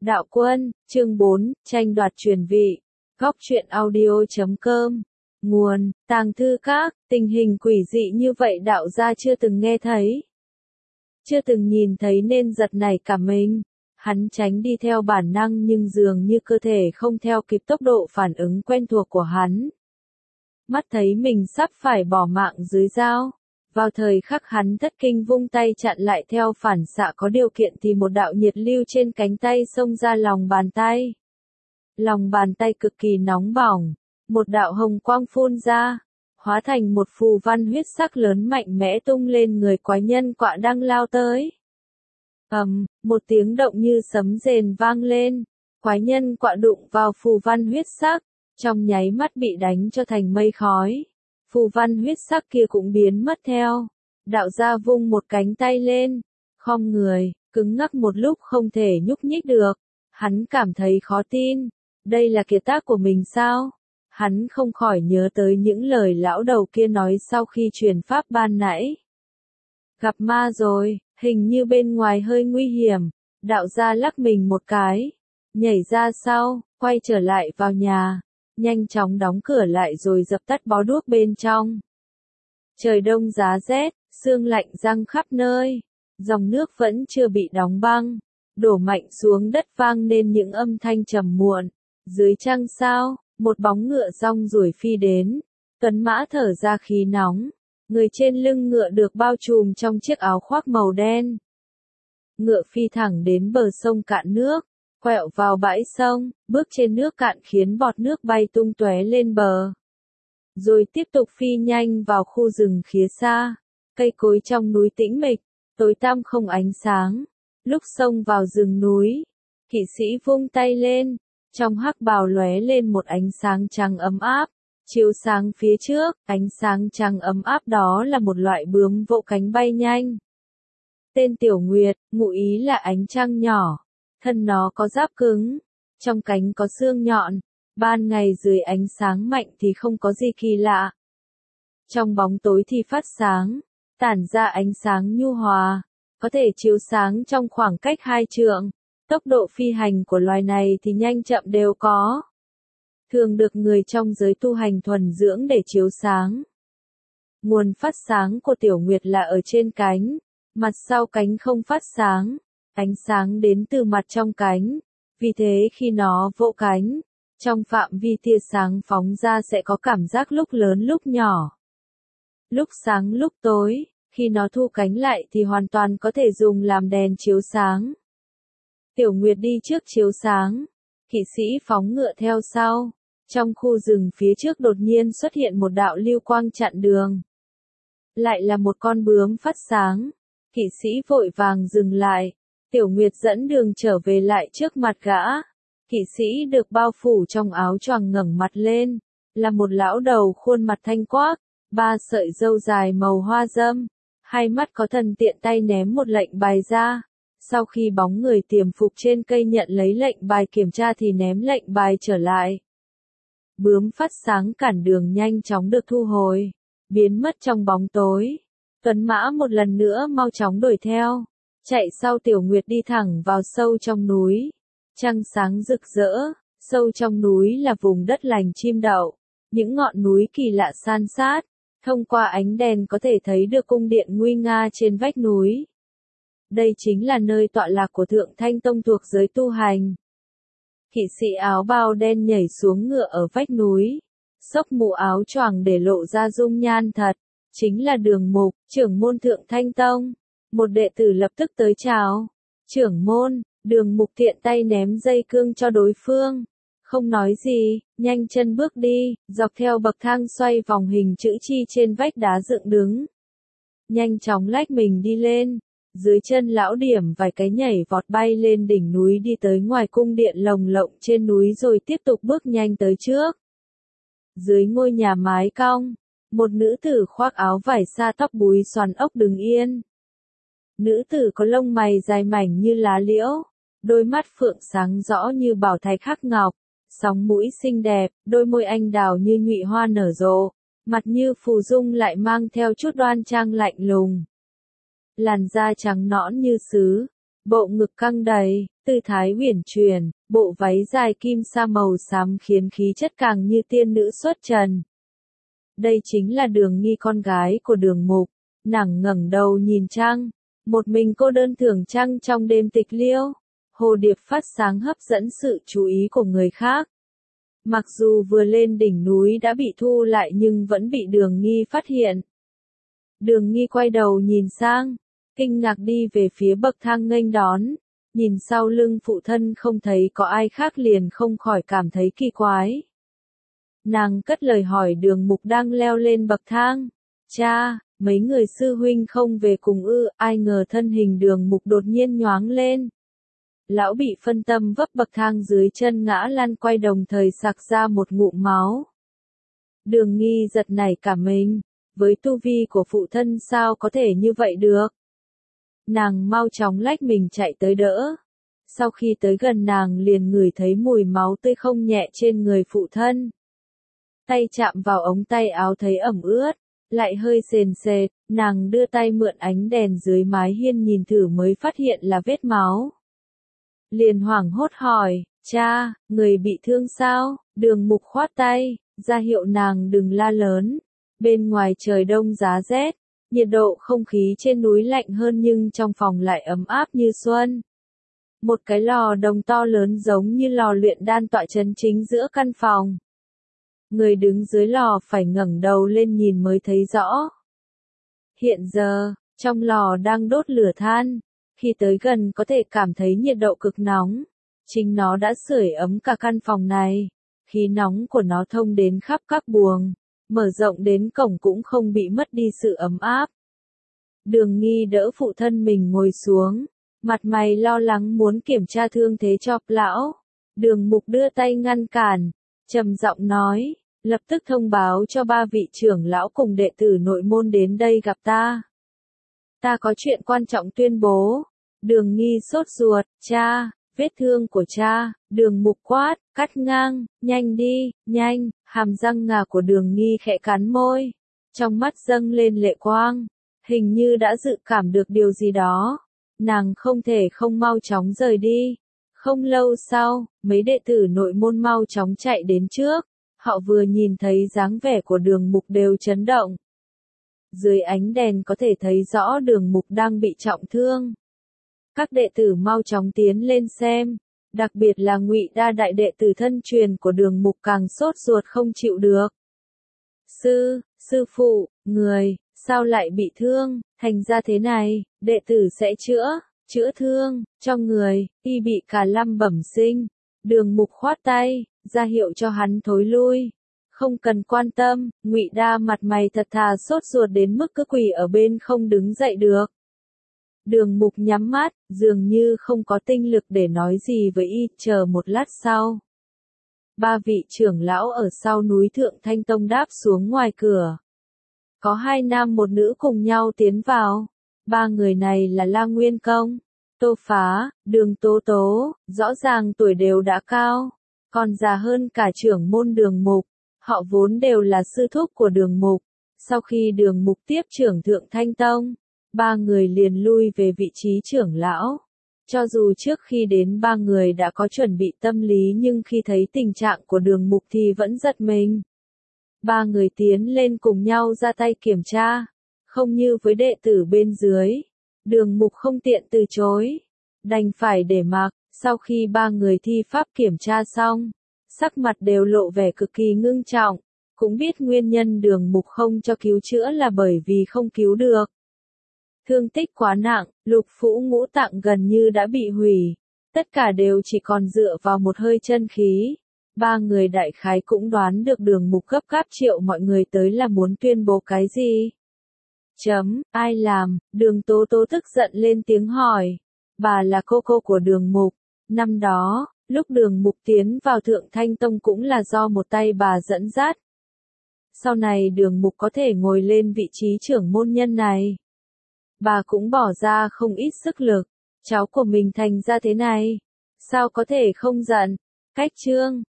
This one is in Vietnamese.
Đạo Quân, chương 4, tranh đoạt truyền vị. Góc truyện audio.com. Nguồn, Tàng Thư Các, tình hình quỷ dị như vậy đạo gia chưa từng nghe thấy. Chưa từng nhìn thấy nên giật nảy cả mình. Hắn tránh đi theo bản năng nhưng dường như cơ thể không theo kịp tốc độ phản ứng quen thuộc của hắn. Mắt thấy mình sắp phải bỏ mạng dưới dao. Vào thời khắc hắn thất kinh vung tay chặn lại theo phản xạ có điều kiện thì một đạo nhiệt lưu trên cánh tay xông ra lòng bàn tay. Lòng bàn tay cực kỳ nóng bỏng, một đạo hồng quang phun ra, hóa thành một phù văn huyết sắc lớn mạnh mẽ tung lên người quái nhân quạ đang lao tới. Một tiếng động như sấm rền vang lên, quái nhân quạ đụng vào phù văn huyết sắc, trong nháy mắt bị đánh cho thành mây khói. Phù văn huyết sắc kia cũng biến mất theo. Đạo gia vung một cánh tay lên, khom người, cứng ngắc một lúc không thể nhúc nhích được. Hắn cảm thấy khó tin. Đây là kiệt tác của mình sao? Hắn không khỏi nhớ tới những lời lão đầu kia nói sau khi truyền pháp ban nãy. Gặp ma rồi, hình như bên ngoài hơi nguy hiểm. Đạo gia lắc mình một cái, nhảy ra sau, quay trở lại vào nhà. Nhanh chóng đóng cửa lại rồi dập tắt bó đuốc bên trong. Trời đông giá rét, sương lạnh giăng khắp nơi. Dòng nước vẫn chưa bị đóng băng, đổ mạnh xuống đất vang nên những âm thanh trầm muộn. Dưới trăng sao, một bóng ngựa rong ruổi phi đến. Tuấn mã thở ra khí nóng. Người trên lưng ngựa được bao trùm trong chiếc áo khoác màu đen. Ngựa phi thẳng đến bờ sông cạn nước. Quẹo vào bãi sông, bước trên nước cạn khiến bọt nước bay tung tóe lên bờ. Rồi tiếp tục phi nhanh vào khu rừng phía xa. Cây cối trong núi tĩnh mịch, tối tăm không ánh sáng. Lúc xông vào rừng núi, kỵ sĩ vung tay lên, trong hắc bào lóe lên một ánh sáng trắng ấm áp. Chiếu sáng phía trước, ánh sáng trắng ấm áp đó là một loại bướm vỗ cánh bay nhanh. Tên Tiểu Nguyệt, ngụ ý là ánh trăng nhỏ. Thân nó có giáp cứng, trong cánh có xương nhọn, ban ngày dưới ánh sáng mạnh thì không có gì kỳ lạ. Trong bóng tối thì phát sáng, tản ra ánh sáng nhu hòa, có thể chiếu sáng trong khoảng cách 2 trượng. Tốc độ phi hành của loài này thì nhanh chậm đều có. Thường được người trong giới tu hành thuần dưỡng để chiếu sáng. Nguồn phát sáng của Tiểu Nguyệt là ở trên cánh, mặt sau cánh không phát sáng. Ánh sáng đến từ mặt trong cánh, vì thế khi nó vỗ cánh, trong phạm vi tia sáng phóng ra sẽ có cảm giác lúc lớn lúc nhỏ. Lúc sáng lúc tối, khi nó thu cánh lại thì hoàn toàn có thể dùng làm đèn chiếu sáng. Tiểu Nguyệt đi trước chiếu sáng, kỵ sĩ phóng ngựa theo sau. Trong khu rừng phía trước đột nhiên xuất hiện một đạo lưu quang chặn đường. Lại là một con bướm phát sáng, kỵ sĩ vội vàng dừng lại. Tiểu Nguyệt dẫn đường trở về lại trước mặt gã. Kỵ sĩ được bao phủ trong áo choàng ngẩng mặt lên, là một lão đầu khuôn mặt thanh quắc, 3 sợi râu dài màu hoa râm, hai mắt có thần tiện tay ném một lệnh bài ra. Sau khi bóng người tiềm phục trên cây nhận lấy lệnh bài kiểm tra thì ném lệnh bài trở lại. Bướm phát sáng cản đường nhanh chóng được thu hồi, biến mất trong bóng tối. Tuấn mã một lần nữa mau chóng đuổi theo. Chạy sau Tiểu Nguyệt đi thẳng vào sâu trong núi. Trăng sáng rực rỡ, sâu trong núi là vùng đất lành chim đậu. Những ngọn núi kỳ lạ san sát, thông qua ánh đèn có thể thấy được cung điện nguy nga trên vách núi. Đây chính là nơi tọa lạc của Thượng Thanh Tông thuộc giới tu hành. Kỵ sĩ áo bào đen nhảy xuống ngựa ở vách núi, xốc mũ áo choàng để lộ ra dung nhan thật, chính là Đường Mục, trưởng môn Thượng Thanh Tông. Một đệ tử lập tức tới chào. Trưởng môn, Đường Mục tiện tay ném dây cương cho đối phương. Không nói gì, nhanh chân bước đi, dọc theo bậc thang xoay vòng hình chữ chi trên vách đá dựng đứng. Nhanh chóng lách mình đi lên. Dưới chân lão điểm vài cái nhảy vọt bay lên đỉnh núi đi tới ngoài cung điện lồng lộng trên núi rồi tiếp tục bước nhanh tới trước. Dưới ngôi nhà mái cong, một nữ tử khoác áo vải sa tóc búi xoăn ốc đứng yên. Nữ tử có lông mày dài mảnh như lá liễu, đôi mắt phượng sáng rõ như bảo thạch khắc ngọc, sóng mũi xinh đẹp, đôi môi anh đào như nhụy hoa nở rộ, mặt như phù dung lại mang theo chút đoan trang lạnh lùng. Làn da trắng nõn như sứ, bộ ngực căng đầy, tư thái uyển chuyển, bộ váy dài kim sa màu xám khiến khí chất càng như tiên nữ xuất trần. Đây chính là Đường Nghi, con gái của Đường Mục. Nàng ngẩng đầu nhìn trăng, một mình cô đơn thưởng trăng trong đêm tịch liêu. Hồ điệp phát sáng hấp dẫn sự chú ý của người khác. Mặc dù vừa lên đỉnh núi đã bị thu lại nhưng vẫn bị Đường Nghi phát hiện. Đường Nghi quay đầu nhìn sang, kinh ngạc đi về phía bậc thang nghênh đón, nhìn sau lưng phụ thân không thấy có ai khác liền không khỏi cảm thấy kỳ quái. Nàng cất lời hỏi Đường Mục đang leo lên bậc thang, cha, mấy người sư huynh không về cùng ư? Ai ngờ thân hình Đường Mục đột nhiên nhoáng lên. Lão bị phân tâm vấp bậc thang dưới chân ngã lăn quay đồng thời sặc ra một ngụm máu. Đường Nghi giật nảy cả mình, với tu vi của phụ thân sao có thể như vậy được. Nàng mau chóng lách mình chạy tới đỡ. Sau khi tới gần nàng liền ngửi thấy mùi máu tươi không nhẹ trên người phụ thân. Tay chạm vào ống tay áo thấy ẩm ướt, lại hơi sền sệt, nàng đưa tay mượn ánh đèn dưới mái hiên nhìn thử mới phát hiện là vết máu. Liền hoảng hốt hỏi, cha, người bị thương sao? Đường Mục khoát tay, ra hiệu nàng đừng la lớn. Bên ngoài trời đông giá rét, nhiệt độ không khí trên núi lạnh hơn nhưng trong phòng lại ấm áp như xuân. Một cái lò đồng to lớn giống như lò luyện đan tọa chân chính giữa căn phòng. Người đứng dưới lò phải ngẩng đầu lên nhìn mới thấy rõ. Hiện giờ, trong lò đang đốt lửa than, khi tới gần có thể cảm thấy nhiệt độ cực nóng. Chính nó đã sưởi ấm cả căn phòng này, khí nóng của nó thông đến khắp các buồng, mở rộng đến cổng cũng không bị mất đi sự ấm áp. Đường Nghi đỡ phụ thân mình ngồi xuống, mặt mày lo lắng muốn kiểm tra thương thế cho lão. Đường Mục đưa tay ngăn cản, trầm giọng nói, lập tức thông báo cho 3 vị trưởng lão cùng đệ tử nội môn đến đây gặp ta. Ta có chuyện quan trọng tuyên bố. Đường Nghi sốt ruột, cha, vết thương của cha. Đường Mục quát, cắt ngang, nhanh đi, nhanh. Hàm răng ngà của Đường Nghi khẽ cắn môi, trong mắt dâng lên lệ quang, hình như đã dự cảm được điều gì đó. Nàng không thể không mau chóng rời đi. Không lâu sau, mấy đệ tử nội môn mau chóng chạy đến trước. Họ vừa nhìn thấy dáng vẻ của Đường Mục đều chấn động. Dưới ánh đèn có thể thấy rõ Đường Mục đang bị trọng thương. Các đệ tử mau chóng tiến lên xem, đặc biệt là Ngụy Đa đại đệ tử thân truyền của Đường Mục càng sốt ruột không chịu được. Sư phụ, người, sao lại bị thương? Thành ra thế này, đệ tử sẽ chữa thương cho người. Y bị cả lâm bẩm sinh. Đường Mục khoát tay, ra hiệu cho hắn thối lui. Không cần quan tâm. Ngụy Đa mặt mày thật thà sốt ruột đến mức cứ quỳ ở bên không đứng dậy được. Đường Mục nhắm mắt, dường như không có tinh lực để nói gì với y. Chờ một lát sau, 3 vị trưởng lão ở sau núi Thượng Thanh Tông đáp xuống ngoài cửa. Có 2 nam 1 nữ cùng nhau tiến vào. 3 người này là La Nguyên Công, Tô Phá, Đường Tố Tố, rõ ràng tuổi đều đã cao, còn già hơn cả trưởng môn Đường Mục. Họ vốn đều là sư thúc của Đường Mục. Sau khi Đường Mục tiếp trưởng Thượng Thanh Tông, 3 người liền lui về vị trí trưởng lão. Cho dù trước khi đến 3 người đã có chuẩn bị tâm lý nhưng khi thấy tình trạng của Đường Mục thì vẫn giật mình. 3 người tiến lên cùng nhau ra tay kiểm tra. Không như với đệ tử bên dưới, Đường Mục không tiện từ chối, đành phải để mặc. Sau khi 3 người thi pháp kiểm tra xong, sắc mặt đều lộ vẻ cực kỳ ngưng trọng. Cũng biết nguyên nhân Đường Mục không cho cứu chữa là bởi vì không cứu được. Thương tích quá nặng, lục phủ ngũ tạng gần như đã bị hủy. Tất cả đều chỉ còn dựa vào một hơi chân khí. 3 người đại khái cũng đoán được Đường Mục gấp gáp triệu mọi người tới là muốn tuyên bố cái gì. Ai làm? Đường Tố Tố tức giận lên tiếng hỏi. Bà là cô của Đường Mục. Năm đó, lúc Đường Mục tiến vào Thượng Thanh Tông cũng là do một tay bà dẫn dắt. Sau này Đường Mục có thể ngồi lên vị trí trưởng môn nhân này. Bà cũng bỏ ra không ít sức lực. Cháu của mình thành ra thế này, sao có thể không giận? Cách chương